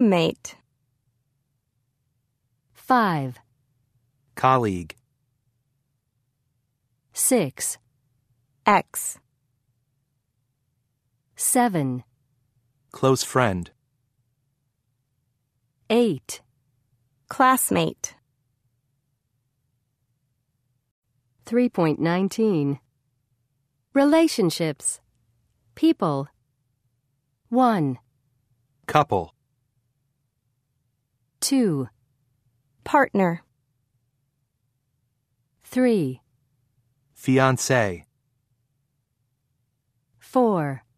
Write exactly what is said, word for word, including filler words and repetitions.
Mate. Five. Colleague. Six. Ex. Seven. Close friend. Eight. Classmate. three point one nine. Relationships. People. One. Couple. Two. Partner. Three. Fiancé. Four.